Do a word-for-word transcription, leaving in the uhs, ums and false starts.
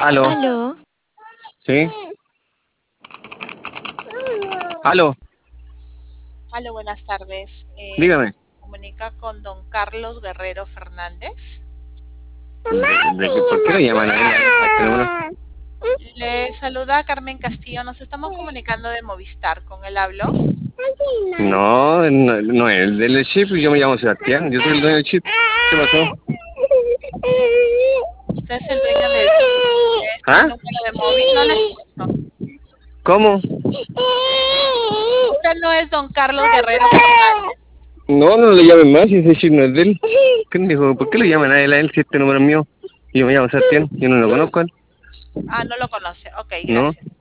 Aló, Aló, ¿sí? Aló, Hola, buenas tardes. Eh, dígame. comunica con don Carlos Guerrero Fernández. ¿De, de qué- ¿Por qué lo llaman a él, a este número? Le saluda Carmen Castillo. Nos estamos comunicando de Movistar. ¿Con él hablo? No, no, no es el del chip, yo me llamo Sebastián, yo soy el dueño del chip. ¿Qué pasó? Usted es el dueño del chip. De este ¿Ah? número de móvil. No le escucho. ¿Cómo? Usted no es don Carlos Guerrero Fernández. No, no le llamen más, si ese chip no es de él. ¿Qué me dijo? ¿Por qué lo llaman a él, a él, si este número es mío? Yo me llamo Sebastián, yo no lo conozco a él. Ah, no lo conoce. Ok, ¿No? gracias.